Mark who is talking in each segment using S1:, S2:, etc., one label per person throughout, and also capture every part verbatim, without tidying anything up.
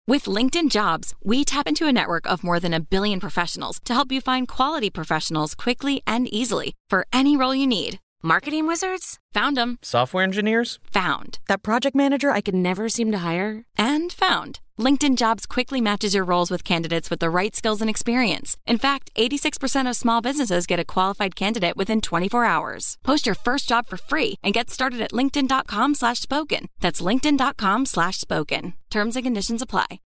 S1: With LinkedIn Jobs, we tap into a network of more than a billion professionals to help you find quality professionals quickly and easily for any role you need. Marketing wizards? Found them.
S2: Software engineers?
S1: Found. That project manager I could never seem to hire? And found. LinkedIn Jobs quickly matches your roles with candidates with the right skills and experience. In fact, eighty-six percent of small businesses get a qualified candidate within twenty-four hours. Post your first job for free and get started at linkedin.com slash spoken. That's linkedin.com slash spoken. Terms and conditions apply.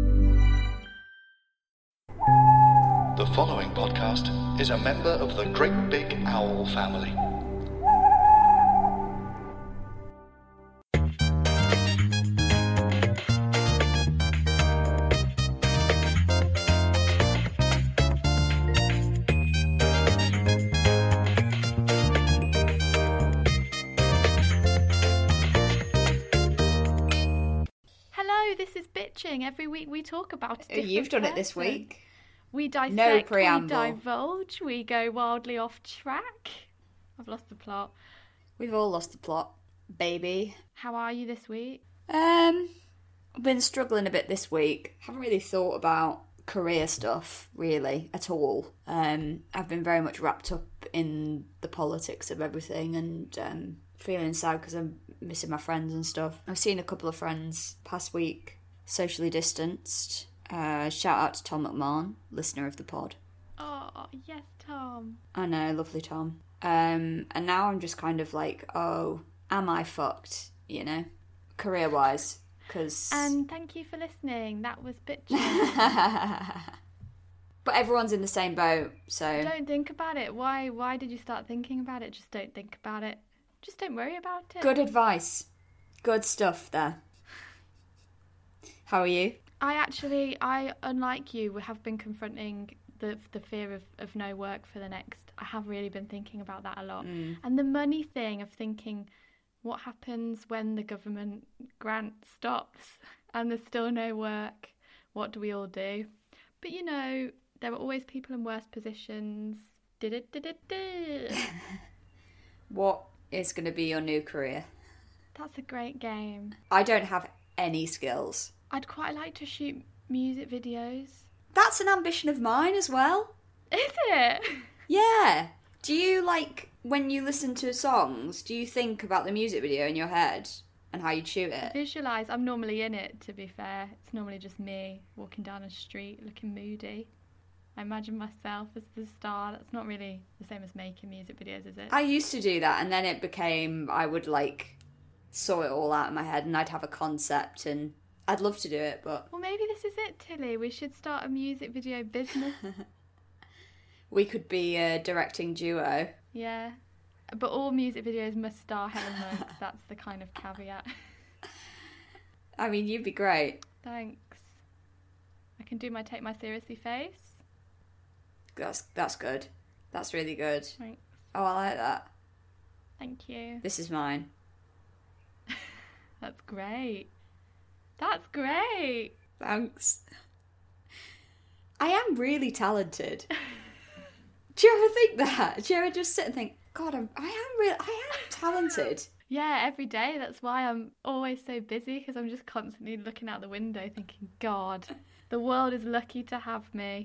S3: The following podcast is a member of the Great Big Owl family.
S4: This is bitching. Every week we talk about it.
S5: You've done person. It this week.
S4: We dissect,
S5: no preamble.
S4: We divulge, we go wildly off track. I've lost the plot.
S5: We've all lost the plot, baby.
S4: How are you this week?
S5: Um, I've been struggling a bit this week. Haven't really thought about career stuff, really, at all. Um, I've been very much wrapped up in the politics of everything and um, feeling sad because I'm missing my friends and stuff. I've seen a couple of friends past week, socially distanced. Uh, shout out to Tom McMahon, listener of the pod.
S4: Oh, yes, Tom.
S5: I know, lovely Tom. Um, and now I'm just kind of like, oh, am I fucked, you know, career-wise? Cause...
S4: And thank you for listening. That was bitching.
S5: But everyone's in the same boat, so...
S4: Don't think about it. Why, why did you start thinking about it? Just don't think about it. Just don't worry about it.
S5: Good advice. Good stuff there. How are you?
S4: I actually, I, unlike you, have been confronting the the fear of, of no work for the next... I have really been thinking about that a lot.
S5: Mm.
S4: And the money thing of thinking, what happens when the government grant stops and there's still no work? What do we all do? But, you know, there are always people in worse positions. Did-it-did-it-did.
S5: What is going to be your new career?
S4: That's a great game.
S5: I don't have any skills.
S4: I'd quite like to shoot music videos.
S5: That's an ambition of mine as well.
S4: Is it?
S5: Yeah. Do you, like, when you listen to songs, do you think about the music video in your head and how you'd shoot it?
S4: Visualise. I'm normally in it, to be fair. It's normally just me walking down a street looking moody. I imagine myself as the star. That's not really the same as making music videos, is it?
S5: I used to do that, and then it became, I would, like, sort it all out in my head, and I'd have a concept, and I'd love to do it, but...
S4: Well, maybe this is it, Tilly. We should start a music video business.
S5: We could be a directing duo.
S4: Yeah. But all music videos must star Helen Hunt. That's the kind of caveat.
S5: I mean, you'd be great.
S4: Thanks. I can do my take my seriously face.
S5: That's that's good. That's really good.
S4: Thanks.
S5: Oh, I like that.
S4: Thank you.
S5: This is mine.
S4: That's great. That's great.
S5: Thanks. I am really talented. Do you ever think that? Do you ever just sit and think, God, I'm, I am real, I am talented?
S4: Yeah, every day. That's why I'm always so busy, because I'm just constantly looking out the window thinking, God, the world is lucky to have me.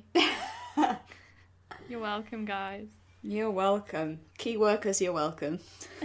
S4: You're welcome, guys.
S5: You're welcome. Key workers, you're welcome.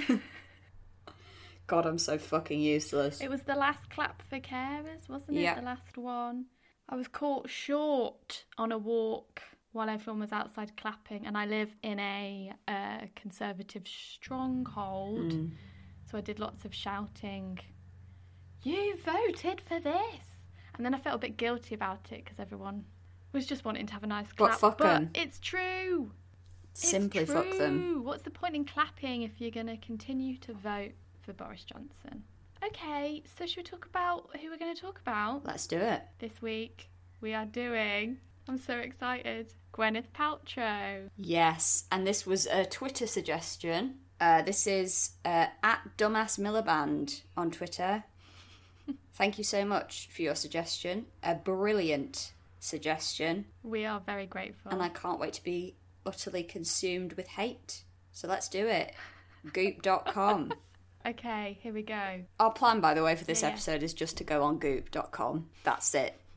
S5: God, I'm so fucking useless.
S4: It was the last clap for carers, wasn't it?
S5: Yeah.
S4: The last one. I was caught short on a walk while everyone was outside clapping, and I live in a uh, conservative stronghold, mm. so I did lots of shouting, you voted for this! And then I felt a bit guilty about it, because everyone was just wanting to have a nice clap.
S5: But fuck them.
S4: But it's true.
S5: Simply
S4: it's true.
S5: Fuck them.
S4: What's the point in clapping if you're going to continue to vote for Boris Johnson? Okay, so should we talk about who we're going to talk about?
S5: Let's do it.
S4: This week we are doing, I'm so excited, Gwyneth Paltrow.
S5: Yes, and this was a Twitter suggestion. Uh, this is uh, at Dumbass Miliband on Twitter. Thank you so much for your suggestion. A brilliant suggestion.
S4: We are very grateful.
S5: And I can't wait to be utterly consumed with hate. So let's do it. goop dot com.
S4: Okay, here we go.
S5: Our plan, by the way, for this
S4: yeah,
S5: episode
S4: yeah.
S5: is just to go on goop dot com. That's it.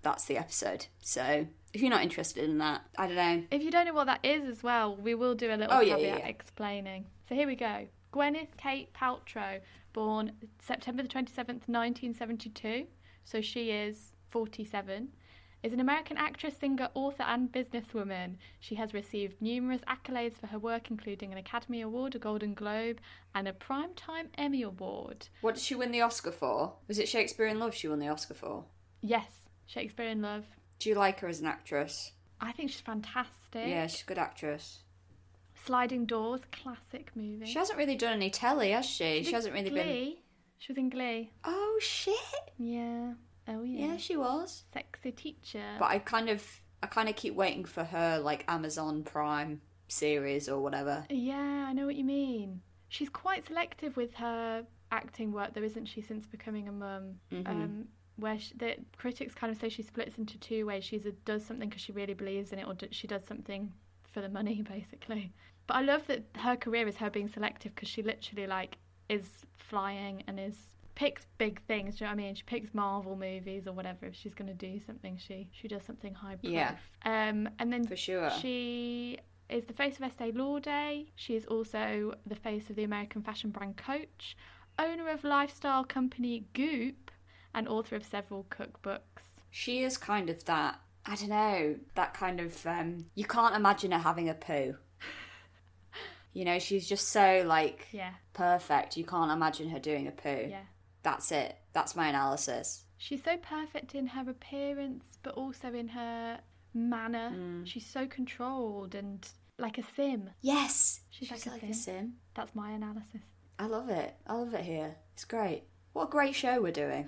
S5: that's the episode. So if you're not interested in that, I don't know.
S4: If you don't know what that is as well, we will do a little
S5: Oh,
S4: caveat
S5: yeah, yeah, yeah.
S4: explaining. So here we go. Gwyneth Kate Paltrow, born September the twenty-seventh, nineteen seventy-two, so she is forty-seven, is an American actress, singer, author and businesswoman. She has received numerous accolades for her work, including an Academy Award, a Golden Globe and a Primetime Emmy Award.
S5: What did she win the Oscar for? Was it Shakespeare in Love she won the Oscar for?
S4: Yes, Shakespeare in Love.
S5: Do you like her as an actress?
S4: I think she's fantastic.
S5: Yeah, she's a good actress.
S4: Sliding Doors, classic movie.
S5: She hasn't really done any telly, has she?
S4: She
S5: She hasn't really
S4: Glee.
S5: been...
S4: She was in Glee.
S5: Oh, shit!
S4: Yeah. Oh, yeah.
S5: Yeah, she was.
S4: Sexy teacher.
S5: But I kind of... I kind of keep waiting for her, like, Amazon Prime series or whatever.
S4: Yeah, I know what you mean. She's quite selective with her acting work, though, isn't she, since becoming a mum?
S5: Mm-hmm.
S4: Um, where she, the critics kind of say she splits into two ways. She either does something because she really believes in it, or do, she does something for the money, basically. But I love that her career is her being selective, because she literally, like, is flying and is picks big things. Do you know what I mean? She picks Marvel movies or whatever. If she's going to do something, she she does something high proof.
S5: Yeah.
S4: Um, and then
S5: For sure.
S4: she is the face of Estee Lauder. She is also the face of the American fashion brand Coach, owner of lifestyle company Goop, and author of several cookbooks.
S5: She is kind of that, I don't know, that kind of, um, you can't imagine her having a poo. You know, she's just so, like,
S4: Yeah.
S5: perfect. You can't imagine her doing a poo.
S4: Yeah.
S5: That's it. That's my analysis.
S4: She's so perfect in her appearance, but also in her manner.
S5: Mm.
S4: She's so controlled and like a sim.
S5: Yes!
S4: She's
S5: She's
S4: like a
S5: like a
S4: sim.
S5: sim.
S4: That's my analysis.
S5: I love it. I love it here. It's great. What a great show we're doing.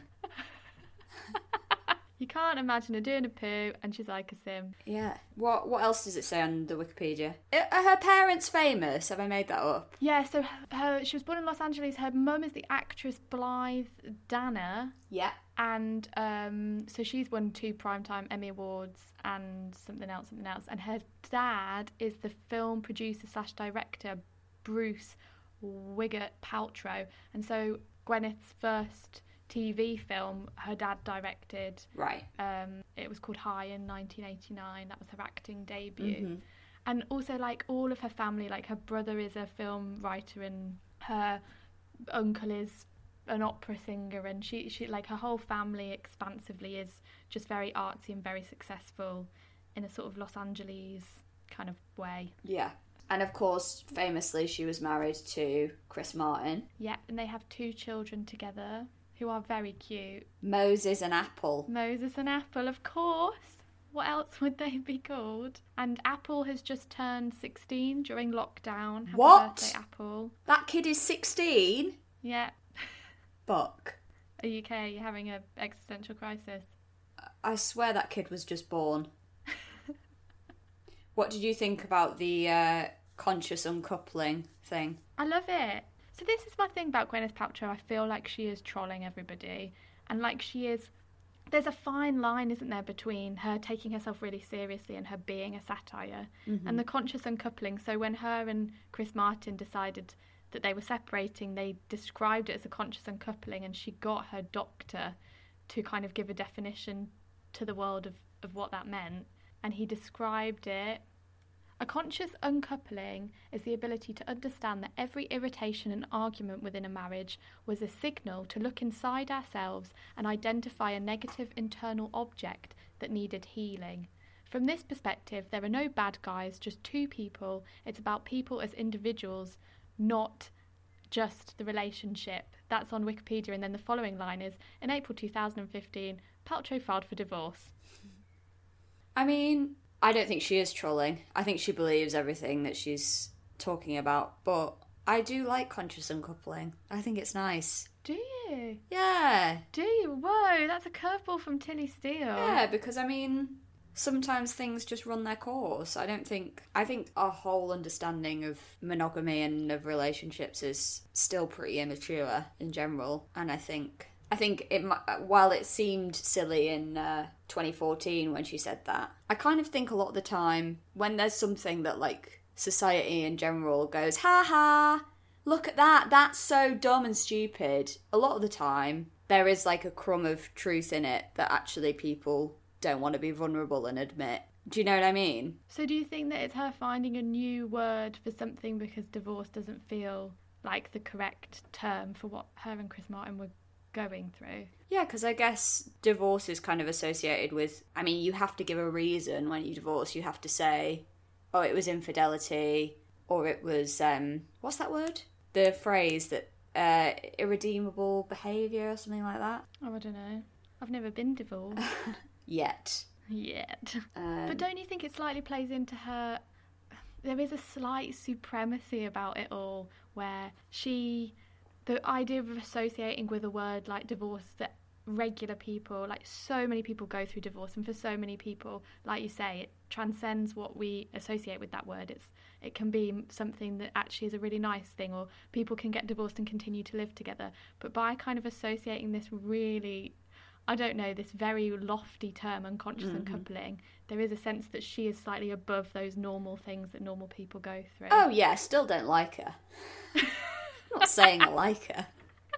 S4: You can't imagine her doing a poo and she's like a sim.
S5: Yeah. What What else does it say on the Wikipedia? Are her parents famous? Have I made that up?
S4: Yeah, so her, her she was born in Los Angeles. Her mum is the actress Blythe Danner.
S5: Yeah.
S4: And um, so she's won two Primetime Emmy Awards and something else, something else. And her dad is the film producer slash director Bruce Wigert Paltrow. And so Gwyneth's first T V film, her dad directed.
S5: Right.
S4: Um, it was called High in nineteen eighty-nine. That was her acting debut.
S5: Mm-hmm.
S4: And also, like, all of her family, like, her brother is a film writer and her uncle is an opera singer, and she, she like, her whole family expansively is just very artsy and very successful in a sort of Los Angeles kind of way.
S5: Yeah. And of course, famously, she was married to Chris Martin.
S4: Yeah, and they have two children together who are very cute.
S5: Moses and Apple.
S4: Moses and Apple, of course. What else would they be called? And Apple has just turned sixteen during lockdown. Happy
S5: What?
S4: birthday, Apple.
S5: That kid is sixteen?
S4: Yeah.
S5: Fuck.
S4: Are you okay? You're having an existential crisis.
S5: I swear that kid was just born. What did you think about the uh, conscious uncoupling thing?
S4: I love it. So this is my thing about Gwyneth Paltrow. I feel like she is trolling everybody. And like she is... There's a fine line, isn't there, between her taking herself really seriously and her being a satire. Mm-hmm. And the conscious uncoupling. So when her and Chris Martin decided that they were separating, they described it as a conscious uncoupling, and she got her doctor to kind of give a definition to the world of, of what that meant. And he described it. A conscious uncoupling is the ability to understand that every irritation and argument within a marriage was a signal to look inside ourselves and identify a negative internal object that needed healing. From this perspective, there are no bad guys, just two people. It's about people as individuals, not just the relationship. That's on Wikipedia. And then the following line is, in April two thousand fifteen, Paltrow filed for divorce.
S5: I mean, I don't think she is trolling. I think she believes everything that she's talking about. But I do like conscious uncoupling. I think it's nice.
S4: Do you?
S5: Yeah.
S4: Do you? Whoa, that's a curveball from Tilly Steele.
S5: Yeah, because I mean, sometimes things just run their course. I don't think... I think our whole understanding of monogamy and of relationships is still pretty immature in general. And I think... I think it, while it seemed silly in uh, twenty fourteen when she said that, I kind of think a lot of the time when there's something that, like, society in general goes, ha ha, look at that, that's so dumb and stupid. A lot of the time, there is, like, a crumb of truth in it that actually people don't want to be vulnerable and admit. Do you know what I mean?
S4: So do you think that it's her finding a new word for something because divorce doesn't feel like the correct term for what her and Chris Martin were going through?
S5: Yeah, because I guess divorce is kind of associated with, I mean, you have to give a reason when you divorce. You have to say, oh, it was infidelity, or it was, um, what's that word? The phrase that, uh, irredeemable behaviour or something like that.
S4: Oh, I don't know. I've never been divorced.
S5: Yet.
S4: Yet.
S5: Um,
S4: but don't you think it slightly plays into her... There is a slight supremacy about it all, where she... The idea of associating with a word like divorce that regular people, like so many people go through divorce, and for so many people, like you say, it transcends what we associate with that word. It's It can be something that actually is a really nice thing, or people can get divorced and continue to live together. But by kind of associating this really... I don't know, this very lofty term, unconscious
S5: mm-hmm.
S4: uncoupling, there is a sense that she is slightly above those normal things that normal people go through.
S5: Oh, yeah, I still don't like her. I'm not saying I like her.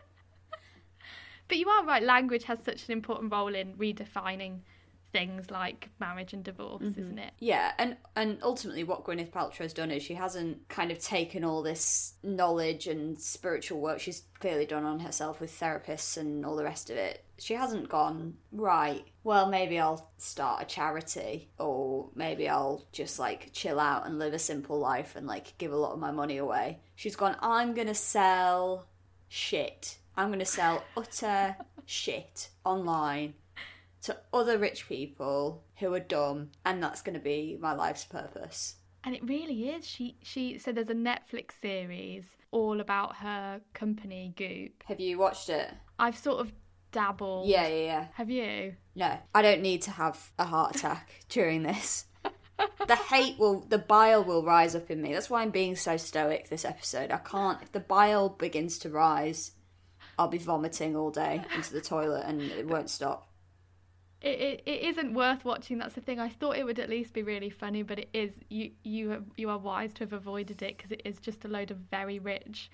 S4: But you are right, language has such an important role in redefining things like marriage and divorce, mm-hmm. isn't it?
S5: Yeah, and, and ultimately what Gwyneth Paltrow has done is she hasn't kind of taken all this knowledge and spiritual work she's clearly done on herself with therapists and all the rest of it. She hasn't gone, right, well, maybe I'll start a charity, or maybe I'll just, like, chill out and live a simple life and, like, give a lot of my money away. She's gone, I'm going to sell shit. I'm going to sell utter shit online to other rich people who are dumb, and that's going to be my life's purpose.
S4: And it really is. She she so there's a Netflix series all about her company, Goop.
S5: Have you watched it?
S4: I've sort of dabbled.
S5: Yeah, yeah, yeah.
S4: Have you?
S5: No, I don't need to have a heart attack during this. The hate will, the bile will rise up in me. That's why I'm being so stoic this episode. I can't, if the bile begins to rise, I'll be vomiting all day into the toilet and it won't stop.
S4: It, it it isn't worth watching. That's the thing. I thought it would at least be really funny, but it is. You you have, you are wise to have avoided it, because it is just a load of very rich,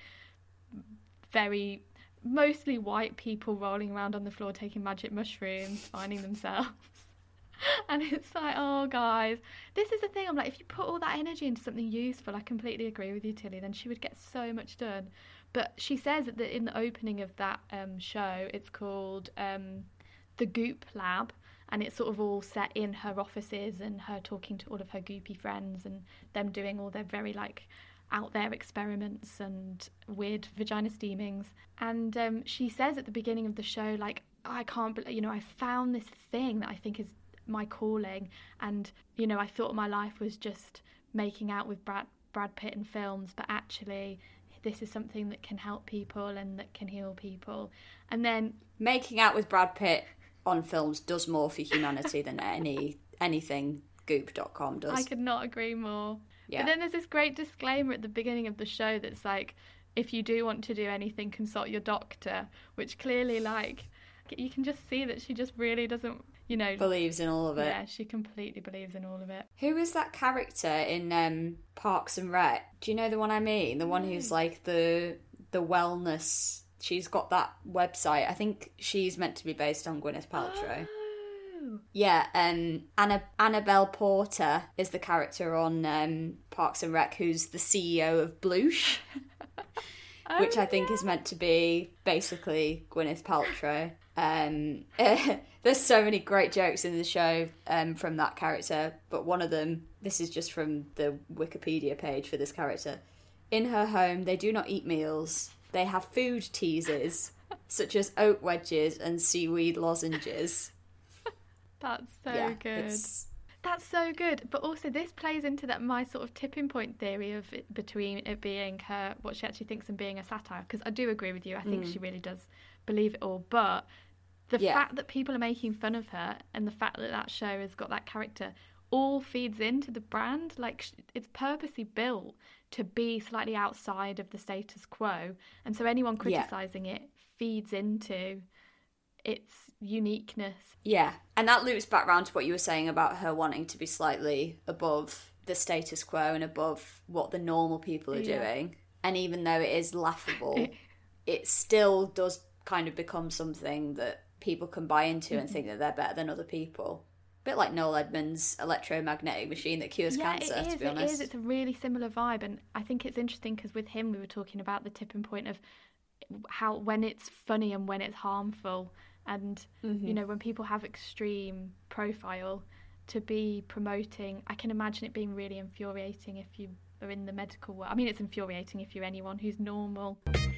S4: very mostly white people rolling around on the floor taking magic mushrooms, finding themselves. And it's like, oh guys, this is the thing. I'm like, if you put all that energy into something useful, I completely agree with you, Tilly. Then she would get so much done. But she says that in the opening of that um, show, it's called. Um, the Goop Lab, and it's sort of all set in her offices and her talking to all of her goopy friends and them doing all their very like out there experiments and weird vagina steamings. And um, she says at the beginning of the show, like, I can't believe, you know, I found this thing that I think is my calling, and you know, I thought my life was just making out with Brad Brad Pitt in films, but actually this is something that can help people and that can heal people. And then
S5: making out with Brad Pitt on films does more for humanity than any anything goop dot com does.
S4: I could not agree more.
S5: Yeah.
S4: But then there's this great disclaimer at the beginning of the show that's like, if you do want to do anything, consult your doctor, which clearly, like, you can just see that she just really doesn't, you know...
S5: believes in all of it.
S4: Yeah, she completely believes in all of it.
S5: Who is that character in um, Parks and Rec? Do you know the one I mean? The one who's like the the wellness... She's got that website. I think she's meant to be based on Gwyneth Paltrow.
S4: Oh.
S5: Yeah, um, Anna, Annabelle Porter is the character on um, Parks and Rec, who's the C E O of Bloosh,
S4: oh,
S5: which I think
S4: yeah.
S5: is meant to be basically Gwyneth Paltrow. Um, there's so many great jokes in the show um, from that character, but one of them, this is just from the Wikipedia page for this character. In her home, they do not eat meals. They have food teasers, such as oat wedges and seaweed lozenges.
S4: That's so
S5: yeah,
S4: good.
S5: It's...
S4: That's so good. But also this plays into that my sort of tipping point theory of it, between it being her, what she actually thinks and being a satire. Because I do agree with you. I think mm. she really does believe it all. But the
S5: yeah.
S4: fact that people are making fun of her and the fact that that show has got that character all feeds into the brand. Like, it's purposely built to be slightly outside of the status quo. And so anyone criticising yeah. it feeds into its uniqueness.
S5: Yeah, and that loops back round to what you were saying about her wanting to be slightly above the status quo and above what the normal people are yeah. doing. And even though it is laughable, it still does kind of become something that people can buy into mm-hmm. and think that they're better than other people. bit like Noel Edmonds' electromagnetic machine that cures
S4: yeah,
S5: cancer,
S4: it is,
S5: to be
S4: it
S5: honest.
S4: is. It's a really similar vibe. And I think it's interesting because with him, we were talking about the tipping point of how when it's funny and when it's harmful. And,
S5: Mm-hmm.
S4: you know, when people have extreme profile, to be promoting, I can imagine it being really infuriating if you are in the medical world. I mean, it's infuriating if you're anyone who's normal.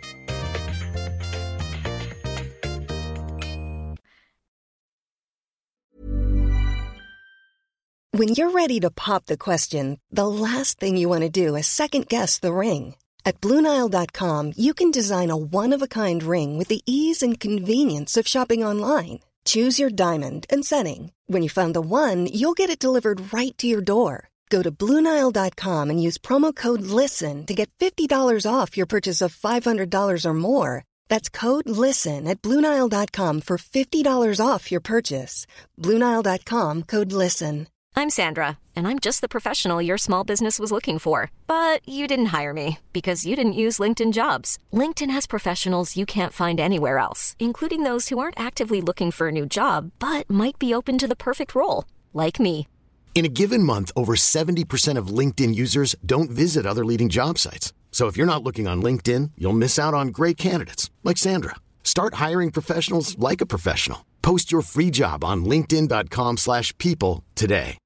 S2: When you're ready to pop the question, the last thing you want to do is second-guess the ring. At Blue Nile dot com, you can design a one-of-a-kind ring with the ease and convenience of shopping online. Choose your diamond and setting. When you find the one, you'll get it delivered right to your door. Go to Blue Nile dot com and use promo code LISTEN to get fifty dollars off your purchase of five hundred dollars or more. That's code LISTEN at Blue Nile dot com for fifty dollars off your purchase. Blue Nile dot com, code LISTEN.
S6: I'm Sandra, and I'm just the professional your small business was looking for. But you didn't hire me because you didn't use LinkedIn Jobs. LinkedIn has professionals you can't find anywhere else, including those who aren't actively looking for a new job, but might be open to the perfect role, like me.
S7: In a given month, over seventy percent of LinkedIn users don't visit other leading job sites. So if you're not looking on LinkedIn, you'll miss out on great candidates like Sandra. Start hiring professionals like a professional. Post your free job on linkedin dot com slash people today.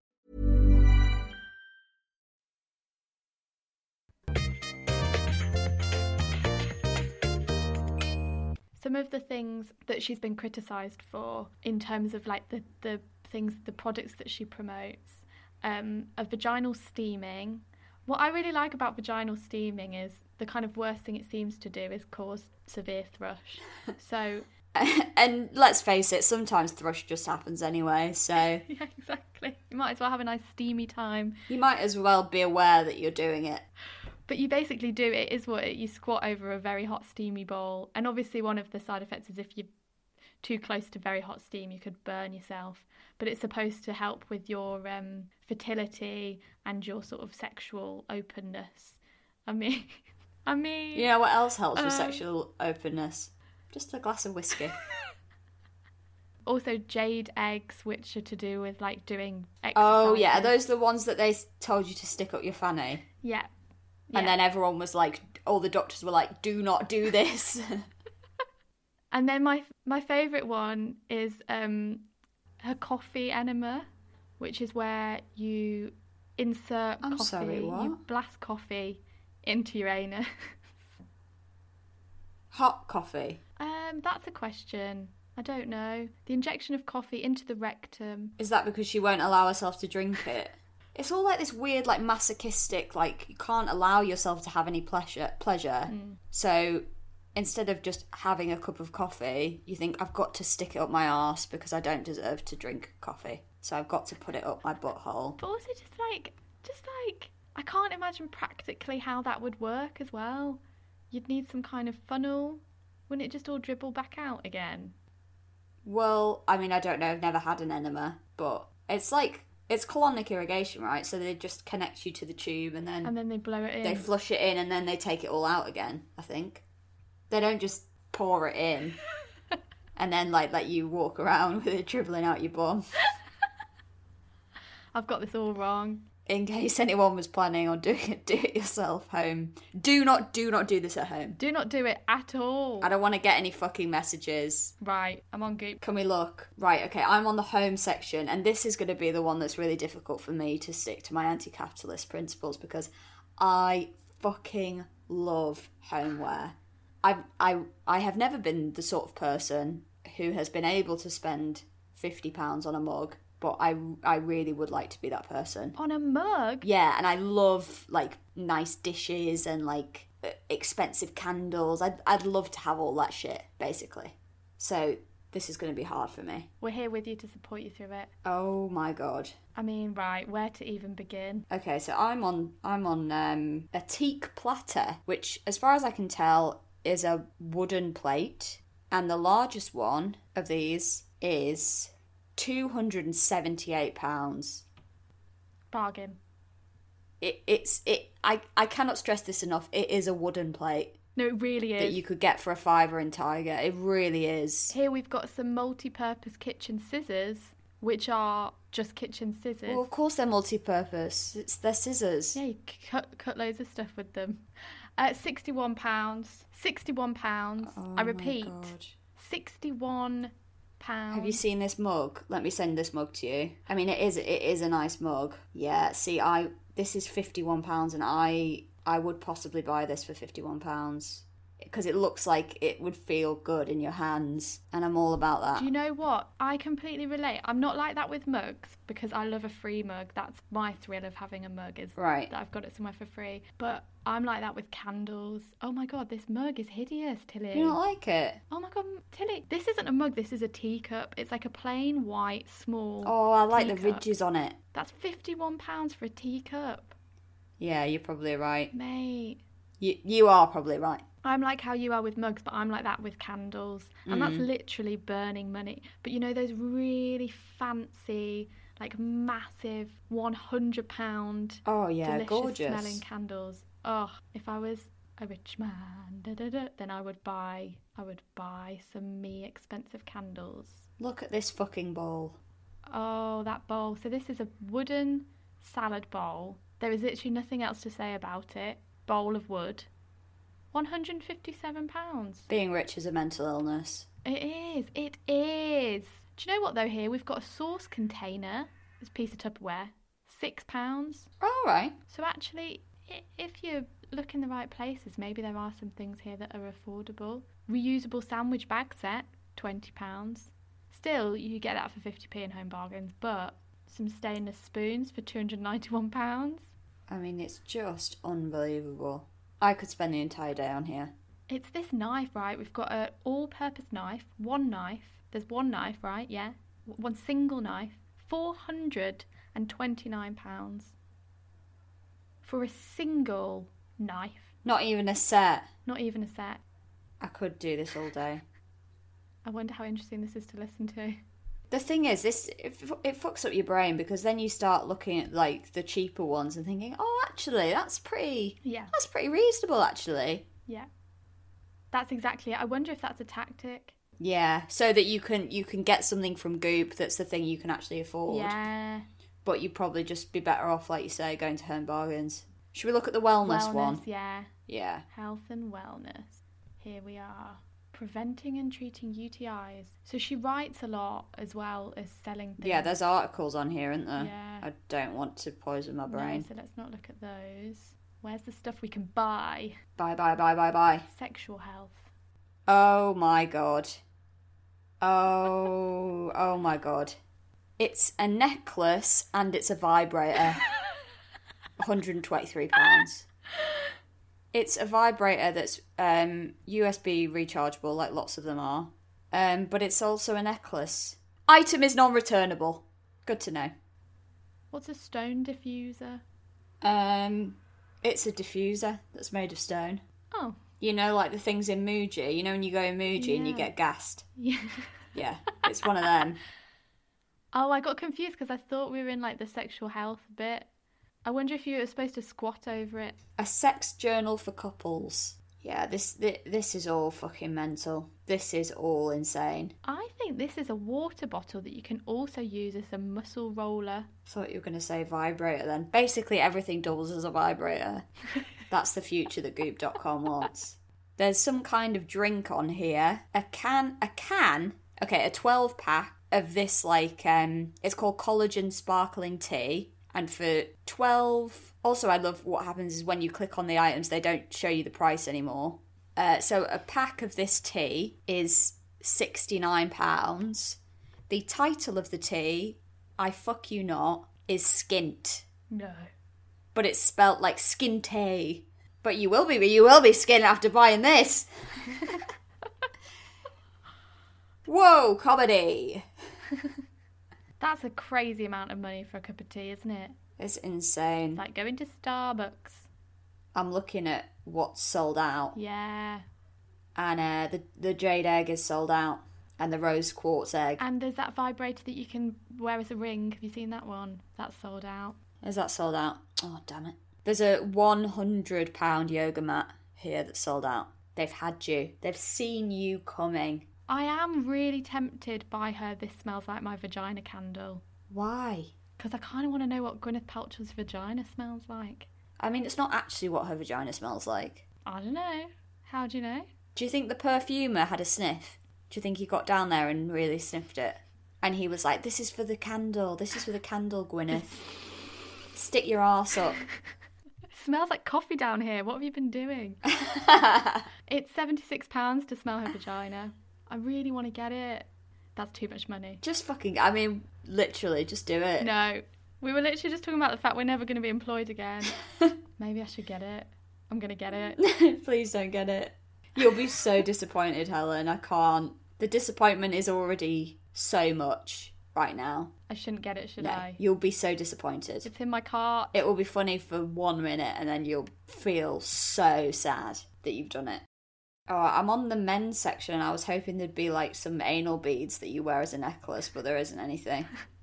S4: Some of the things that she's been criticised for in terms of like the, the things, the products that she promotes, um, are vaginal steaming. What I really like about vaginal steaming is the kind of worst thing it seems to do is cause severe thrush. So,
S5: and let's face it, sometimes thrush just happens anyway, so
S4: yeah, exactly. You might as well have a nice steamy time.
S5: you might as well be aware that you're doing it.
S4: But you basically do, it is what it, you squat over a very hot steamy bowl. And obviously one of the side effects is if you're too close to very hot steam, you could burn yourself. But it's supposed to help with your um, fertility and your sort of sexual openness. I mean, I mean...
S5: You know what else helps with
S4: um,
S5: sexual openness? Just a glass of whiskey.
S4: Also jade eggs, which are to do with like doing exercise.
S5: Oh yeah, are those the ones that they told you to stick up your fanny?
S4: Yeah.
S5: And
S4: Yeah.
S5: then everyone was like, all the doctors were like, do not do this.
S4: And then my my favourite one is um, her coffee enema, which is where you insert
S5: I'm
S4: coffee,
S5: sorry, what?
S4: you blast coffee into your anus.
S5: Hot coffee.
S4: Um, that's a question. I don't know. The injection of coffee into the rectum.
S5: Is that because she won't allow herself to drink it? It's all like this weird, like masochistic, like you can't allow yourself to have any pleasure. Pleasure.
S4: Mm.
S5: So instead of just having a cup of coffee, you think I've got to stick it up my arse because I don't deserve to drink coffee. So I've got to put it up my butthole.
S4: But also just like, just like, I can't imagine practically how that would work as well. You'd need some kind of funnel. Wouldn't it just all dribble back out again?
S5: Well, I mean, I don't know. I've never had an enema, but it's like it's colonic irrigation, right? So they just connect you to the tube and then
S4: And then they blow it in.
S5: they flush it in and then they take it all out again. I think they don't just pour it in and then like let you walk around with it dribbling out your bum.
S4: I've got this all wrong.
S5: In case anyone was planning on doing it, do it yourself home. Do not, do not do this at home.
S4: Do not do it at all.
S5: I don't want to get any fucking messages.
S4: Right, I'm on Goop.
S5: Can we look? Right, okay, I'm on the home section, and this is going to be the one that's really difficult for me to stick to my anti-capitalist principles because I fucking love homeware. I I I have never been the sort of person who has been able to spend fifty pounds on a mug, but I I really would like to be that person.
S4: On a mug?
S5: Yeah, and I love like nice dishes and like expensive candles. I'd I'd love to have all that shit, basically. So this is going to be hard for me.
S4: We're here with you to support you through it.
S5: Oh my god.
S4: I mean, right, where to even begin?
S5: Okay, so I'm on I'm on um, a teak platter, which, as far as I can tell, is a wooden plate, and the largest one of these is two hundred and seventy-eight pounds.
S4: Bargain.
S5: It it's it. I I cannot stress this enough. It is a wooden plate
S4: No, it really is.
S5: that you could get for a fiver in Tiger. It really is.
S4: Here we've got some multi-purpose kitchen scissors, which are just kitchen scissors.
S5: Well, of course they're multi-purpose. It's they're scissors.
S4: Yeah, you cut cut loads of stuff with them. Uh, sixty-one pounds. Sixty-one pounds.
S5: Oh
S4: I repeat,
S5: my God.
S4: sixty-one pounds.
S5: Have you seen this mug? Let me send this mug to you. I mean, it is it is a nice mug. Yeah. See, I this is fifty-one pounds, and I I would possibly buy this for fifty-one pounds. Because it looks like it would feel good in your hands, and I'm all about that.
S4: Do you know what? I completely relate. I'm not like that with mugs, because I love a free mug. That's my thrill of having a mug, is
S5: right.
S4: that I've got it somewhere for free. But I'm like that with candles. Oh my God, this mug is hideous, Tilly.
S5: You don't like it?
S4: Oh my God, Tilly, this isn't a mug, this is a teacup. It's like a plain white, small
S5: Oh, I like
S4: teacup.
S5: the ridges on it.
S4: That's fifty-one pounds for a teacup.
S5: Yeah, you're probably right.
S4: Mate.
S5: You, you are probably right.
S4: I'm like how you are with mugs, but I'm like that with candles. And
S5: Mm.
S4: that's literally burning money. But you know those really fancy, like massive one hundred pound
S5: Oh, yeah,
S4: delicious
S5: gorgeous.
S4: smelling candles. Oh, if I was a rich man, da, da, da, then I would buy, I would buy some me expensive candles.
S5: Look at this fucking bowl.
S4: Oh, that bowl. So this is a wooden salad bowl. There is literally nothing else to say about it. Bowl of wood. one hundred fifty-seven pounds.
S5: Being rich is a mental illness.
S4: It is. It is. Do you know what, though, here? We've got a sauce container. This piece of Tupperware. Six pounds.
S5: All right.
S4: So actually, i- if you look in the right places, maybe there are some things here that are affordable. Reusable sandwich bag set. twenty pounds. Still, you get that for fifty p in Home Bargains, but some stainless spoons for two hundred ninety-one pounds.
S5: I mean, it's just unbelievable. I could spend the entire day on here.
S4: It's this knife, right? We've got an all-purpose knife, one knife. There's one knife, right? Yeah. W- One single knife. four hundred twenty-nine pounds. For a single knife.
S5: Not even a set.
S4: Not even a set.
S5: I could do this all day.
S4: I wonder how interesting this is to listen to.
S5: The thing is, this it, it fucks up your brain, because then you start looking at like the cheaper ones and thinking, oh, actually, that's pretty.
S4: Yeah.
S5: That's pretty reasonable, actually.
S4: Yeah. That's exactly it. I wonder if that's a tactic.
S5: Yeah, so that you can you can get something from Goop that's the thing you can actually afford.
S4: Yeah.
S5: But you'd probably just be better off, like you say, going to Home Bargains. Should we look at the wellness,
S4: Wellness,
S5: one?
S4: yeah.
S5: Yeah.
S4: Health and wellness. Here we are. Preventing and treating U T Is. So she writes a lot as well as selling things.
S5: Yeah, there's articles on here, isn't there?
S4: Yeah.
S5: I don't want to poison my brain.
S4: No, so let's not look at those. Where's the stuff we can buy?
S5: Bye, bye, bye, bye, bye.
S4: Sexual health.
S5: Oh my god. Oh, oh my god. It's a necklace and it's a vibrator. one hundred twenty-three pounds. It's a vibrator that's um, U S B rechargeable, like lots of them are. Um, but it's also a necklace. Item is non-returnable. Good to know.
S4: What's a stone diffuser?
S5: Um, it's a diffuser that's made of stone.
S4: Oh.
S5: You know, like the things in Muji. You know when you go in Muji and you
S4: Yeah.
S5: get gassed?
S4: Yeah.
S5: Yeah, it's one of them.
S4: Oh, I got confused because I thought we were in like the sexual health bit. I wonder if you were supposed to squat over it.
S5: A sex journal for couples. Yeah, this, this this is all fucking mental. This is all insane.
S4: I think this is a water bottle that you can also use as a muscle roller.
S5: Thought you were going to say vibrator then. Basically everything doubles as a vibrator. That's the future that Goop dot com wants. There's some kind of drink on here. A can, a can, okay, a twelve pack of this like, um, it's called collagen sparkling tea. And for twelve, also I love what happens is when you click on the items, they don't show you the price anymore. Uh, so a pack of this tea is sixty-nine pounds. The title of the tea, I fuck you not, is skint.
S4: No.
S5: But it's spelt like skin tea. But you will be, you will be skin after buying this. Whoa, comedy.
S4: That's a crazy amount of money for a cup of tea, isn't it?
S5: It's insane.
S4: It's like going to Starbucks.
S5: I'm looking at what's sold out.
S4: Yeah.
S5: And uh, the, the jade egg is sold out. And the rose quartz egg.
S4: And there's that vibrator that you can wear as a ring. Have you seen that one? That's sold out.
S5: Is that sold out? Oh, damn it. There's a one hundred pound yoga mat here that's sold out. They've had you. They've seen you coming.
S4: I am really tempted by her This Smells Like My Vagina candle.
S5: Why?
S4: Because I kind of want to know what Gwyneth Paltrow's vagina smells like.
S5: I mean, it's not actually what her vagina smells like.
S4: I don't know. How do you know?
S5: Do you think the perfumer had a sniff? Do you think he got down there and really sniffed it? And he was like, this is for the candle. This is for the candle, Gwyneth. Stick your arse up.
S4: It smells like coffee down here. What have you been doing? It's seventy-six pounds to smell her vagina. I really want to get it. That's too much money.
S5: Just fucking, I mean, literally, just do it.
S4: No. We were literally just talking about the fact we're never going to be employed again. Maybe I should get it. I'm going to get it.
S5: Please don't get it. You'll be so disappointed, Helen. I can't. The disappointment is already so much right now.
S4: I shouldn't get it, should
S5: No,
S4: I?
S5: You'll be so disappointed.
S4: It's in my cart.
S5: It will be funny for one minute and then you'll feel so sad that you've done it. Oh, I'm on the men's section and I was hoping there'd be like some anal beads that you wear as a necklace, but there isn't anything.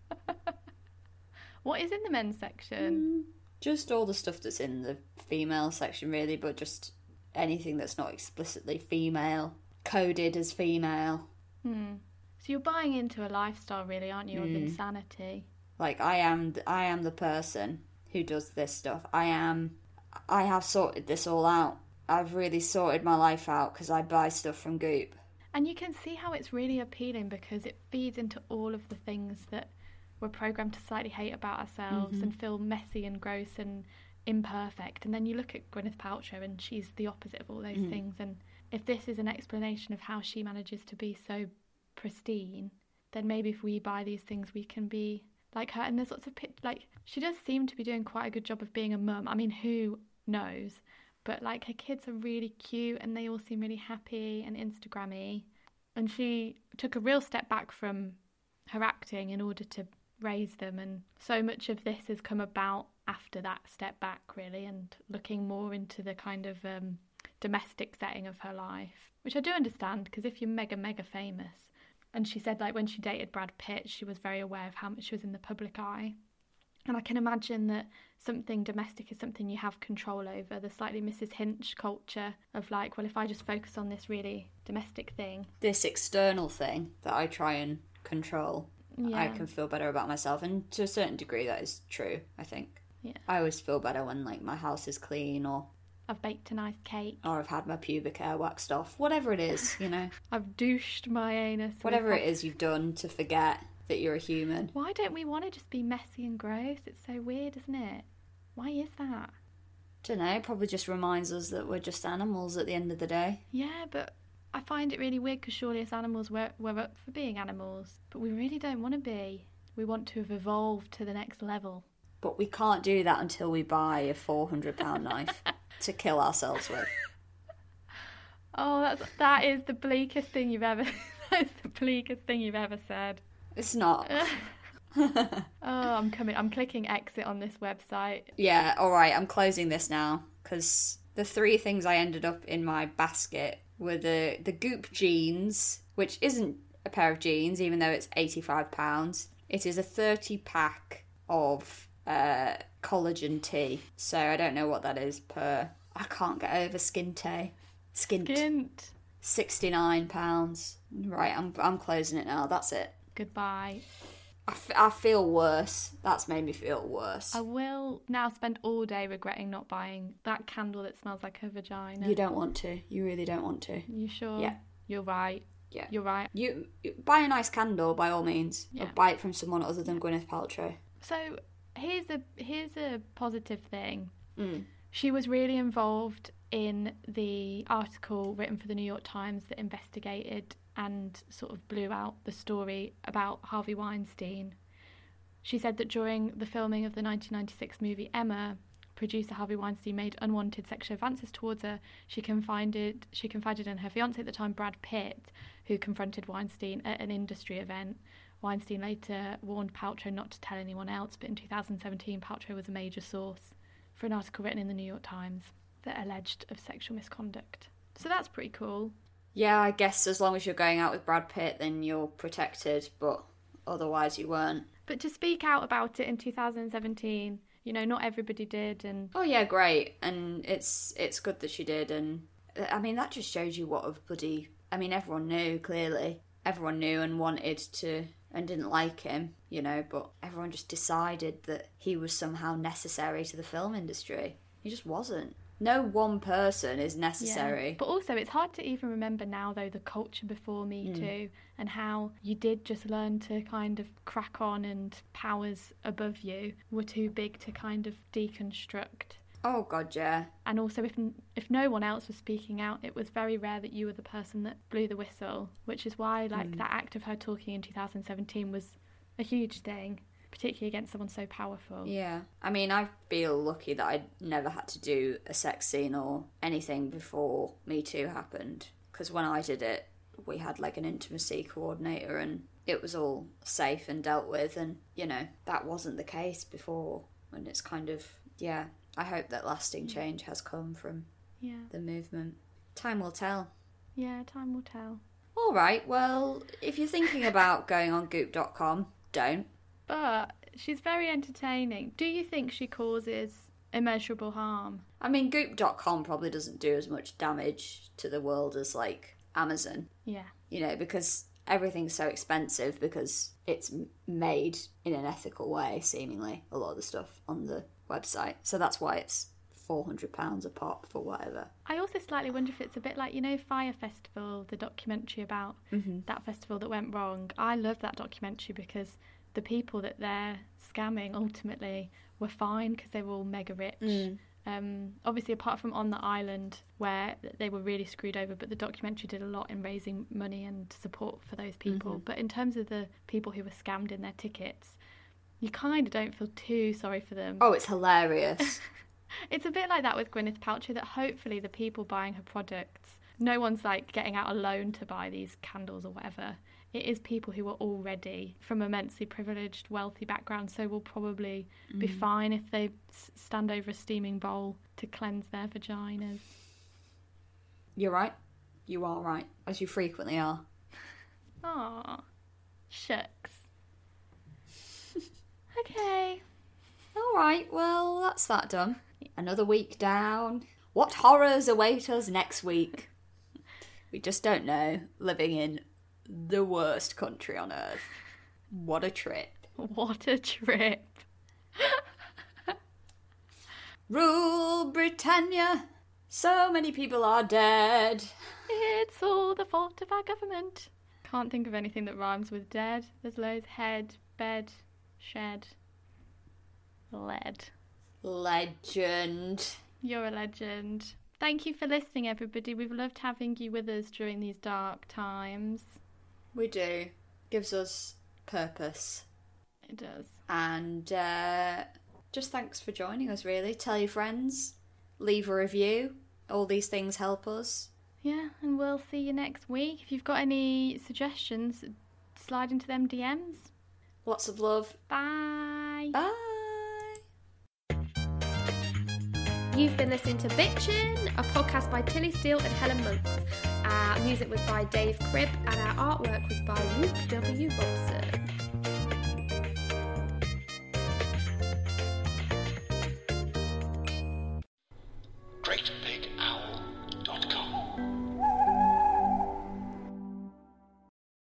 S4: What is in the men's section?
S5: Mm, just all the stuff that's in the female section, really, but just anything that's not explicitly female, coded as female.
S4: Hmm. So you're buying into a lifestyle, really, aren't you, of
S5: Mm.
S4: insanity?
S5: Like, I am, I am the person who does this stuff. I am, I have sorted this all out. I've really sorted my life out because I buy stuff from Goop.
S4: And you can see how it's really appealing because it feeds into all of the things that we're programmed to slightly hate about ourselves
S5: Mm-hmm.
S4: and feel messy and gross and imperfect. And then you look at Gwyneth Paltrow and she's the opposite of all those
S5: Mm.
S4: things. And if this is an explanation of how she manages to be so pristine, then maybe if we buy these things we can be like her. And there's lots of pic- like she does seem to be doing quite a good job of being a mum. I mean, who knows? But like her kids are really cute and they all seem really happy and Instagrammy. And she took a real step back from her acting in order to raise them, and so much of this has come about after that step back, really, and looking more into the kind of um, domestic setting of her life, which I do understand, because if you're mega mega famous, and she said like when she dated Brad Pitt she was very aware of how much she was in the public eye, and I can imagine that something domestic is something you have control over, the slightly Missus Hinch culture of like, well, if I just focus on this really domestic thing,
S5: This external thing that I try and control,
S4: yeah.
S5: I can feel better about myself, and to a certain degree that is true, I think.
S4: Yeah.
S5: I always feel better when like my house is clean, or
S4: I've baked a nice cake,
S5: or I've had my pubic hair waxed off, whatever it is, you know.
S4: I've douched my anus,
S5: Whatever it is you've done to forget that you're a human.
S4: Why don't we want to just be messy and gross? It's so weird, isn't it? Why is that?
S5: Don't know, probably just reminds us that we're just animals at the end of the day.
S4: Yeah, but I find it really weird because surely as animals we're, we're up for being animals, but we really don't want to be. We want to have evolved to the next level.
S5: But we can't do that until we buy a four hundred pound knife to kill ourselves with.
S4: Oh, that's that is the bleakest thing you've ever. That's the bleakest thing you've ever said.
S5: It's not.
S4: Oh, I'm coming. I'm clicking exit on this website.
S5: Yeah, alright, I'm closing this now, because the three things I ended up in my basket were the, the Goop jeans, which isn't a pair of jeans, even though it's eighty-five pounds. It is a thirty pack of uh, collagen tea, so I don't know what that is per... I can't get over Skinte. Skint.
S4: Skint.
S5: sixty-nine pounds. Right, I'm, I'm closing it now, that's it.
S4: Goodbye.
S5: I, f- I feel worse. That's made me feel worse.
S4: I will now spend all day regretting not buying that candle that smells like a vagina.
S5: You don't want to. You really don't want to.
S4: You sure?
S5: Yeah.
S4: You're right.
S5: Yeah.
S4: You're right.
S5: You, you buy a nice candle by all means.
S4: Yeah.
S5: Or buy it from someone other than Gwyneth Paltrow.
S4: So here's a here's a positive thing.
S5: Mm.
S4: She was really involved in the article written for the New York Times that investigated and sort of blew out the story about Harvey Weinstein. She said that during the filming of the nineteen ninety-six movie Emma, producer Harvey Weinstein made unwanted sexual advances towards her. She confided, she confided in her fiancé at the time, Brad Pitt, who confronted Weinstein at an industry event. Weinstein later warned Paltrow not to tell anyone else, but in two thousand seventeen, Paltrow was a major source for an article written in the New York Times that alleged of sexual misconduct. So that's pretty cool.
S5: Yeah, I guess as long as you're going out with Brad Pitt, then you're protected, but otherwise you weren't.
S4: But to speak out about it in two thousand seventeen, you know, not everybody did, and
S5: Oh yeah, great. And it's it's good that she did, and I mean, that just shows you what a bloody I mean, everyone knew, clearly. Everyone knew and wanted to, and didn't like him, you know, but everyone just decided that he was somehow necessary to the film industry. He just wasn't. No one person is necessary.
S4: Yeah. But also, it's hard to even remember now, though, the culture before Me Too mm. and how you did just learn to kind of crack on and powers above you were too big to kind of deconstruct.
S5: Oh, God, yeah.
S4: And also, if if no one else was speaking out, it was very rare that you were the person that blew the whistle, which is why, like, mm. that act of her talking in two thousand seventeen was a huge thing, particularly against someone so powerful.
S5: Yeah. I mean, I feel lucky that I never had to do a sex scene or anything before Me Too happened, because when I did it, we had, like, an intimacy coordinator and it was all safe and dealt with, and, you know, that wasn't the case before, and it's kind of, yeah... I hope that lasting change has come from
S4: yeah.
S5: the movement. Time will tell.
S4: Yeah, time will tell.
S5: All right, well, if you're thinking about going on goop dot com, don't.
S4: But she's very entertaining. Do you think she causes immeasurable harm?
S5: I mean, goop dot com probably doesn't do as much damage to the world as, like, Amazon.
S4: Yeah.
S5: You know, because everything's so expensive because it's made in an ethical way, seemingly, a lot of the stuff on the website. So that's why it's four hundred pounds a pop for whatever.
S4: I also slightly wonder if it's a bit like, you know, Fire Festival, the documentary about mm-hmm. that festival that went wrong. I love that documentary because the people that they're scamming ultimately were fine because they were all mega rich. Mm. Um, obviously, apart from On the Island, where they were really screwed over, but the documentary did a lot in raising money and support for those people. Mm-hmm. But in terms of the people who were scammed in their tickets, you kind of don't feel too sorry for them.
S5: Oh, it's hilarious.
S4: It's a bit like that with Gwyneth Paltrow, that hopefully the people buying her products, no one's like getting out a loan to buy these candles or whatever. It is people who are already from immensely privileged, wealthy backgrounds, so will probably mm. be fine if they s- stand over a steaming bowl to cleanse their vaginas.
S5: You're right. You are right, as you frequently are.
S4: Aw, shucks. Okay.
S5: All right, well, that's that done. Another week down. What horrors await us next week? We just don't know, living in the worst country on earth. What a trip.
S4: What a trip.
S5: Rule Britannia. So many people are dead.
S4: It's all the fault of our government. Can't think of anything that rhymes with dead. There's loads. Head, bed, shed, lead.
S5: Legend.
S4: You're a legend. Thank you for listening, everybody. We've loved having you with us during these dark times.
S5: We do. Gives us purpose.
S4: It does.
S5: And uh, just thanks for joining us, really. Tell your friends. Leave a review. All these things help us.
S4: Yeah, and we'll see you next week. If you've got any suggestions, slide into them D Ms.
S5: Lots of love.
S4: Bye.
S5: Bye.
S8: You've been listening to Bitchin', a podcast by Tilly Steele and Helen Monks. Our music was by Dave Cribb and our artwork was by Luke W. Robson.
S3: Great Big Owl.